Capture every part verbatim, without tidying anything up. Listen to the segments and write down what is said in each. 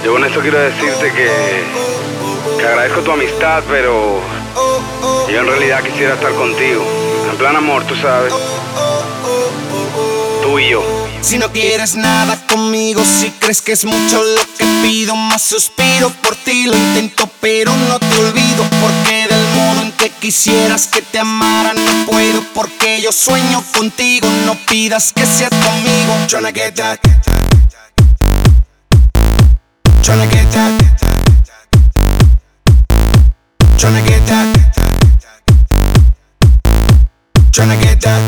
Yo con esto quiero decirte que, que agradezco tu amistad, pero yo en realidad quisiera estar contigo. En plan amor, tú sabes. Tú y yo. Si no quieres nada conmigo, si crees que es mucho lo que pido, más suspiro por ti, lo intento pero no te olvido. Porque del modo en que quisieras que te amara no puedo, porque yo sueño contigo, no pidas que sea tu amigo. Tryna get that, tryna get that, tryna get that, tryna get that.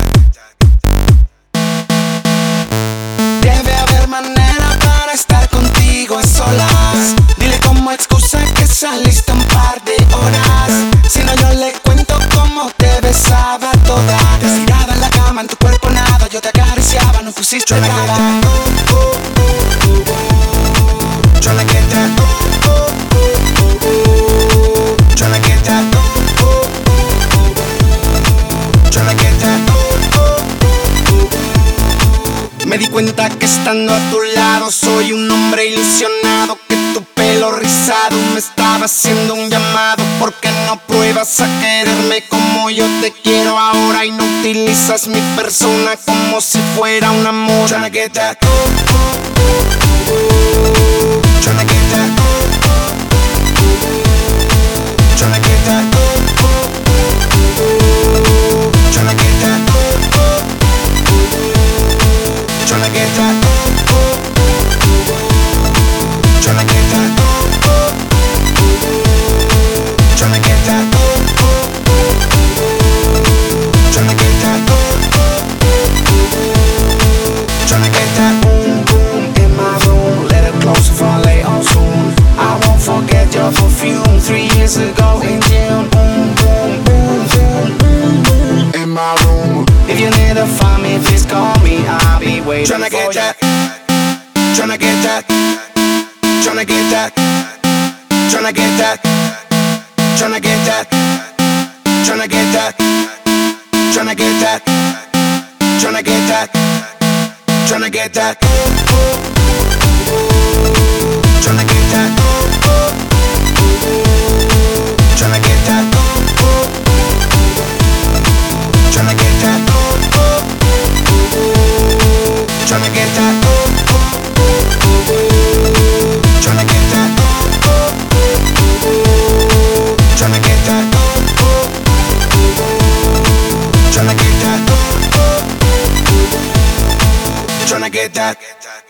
Debe haber manera para estar contigo a solas. Dile como excusa que saliste un par de horas. Si no yo le cuento cómo te besaba toda. Destirada en la cama, en tu cuerpo nada. Yo te acariciaba, no pusiste nada. Tryna get that, tryna get that, tryna get that. Me di cuenta que estando a tu lado soy un hombre ilusionado, que tu pelo rizado me estaba haciendo un llamado. Porque no pruebas a quererme como yo te quiero ahora y no utilizas mi persona como si fuera un amor. Tryna get that, tryna get that, tryna get that, tryna get that, tryna get that, tryna get that, tryna get that, tryna get that, tryna get that. Boom boom in my room, let it close before I lay on soon. I won't forget your perfume three years ago in June. Boom boom boom boom boom boom in my room. If you need to find me, please call me, I'll be waiting. Tryna get that, tryna get that, tryna get that, tryna get that, tryna get that, tryna get that, tryna get that, tryna get that, tryna get that, tryna get that, tryna get that, tryna get that, tryna get that, tryna get that, tryna get that, tryna get that, tryna get that.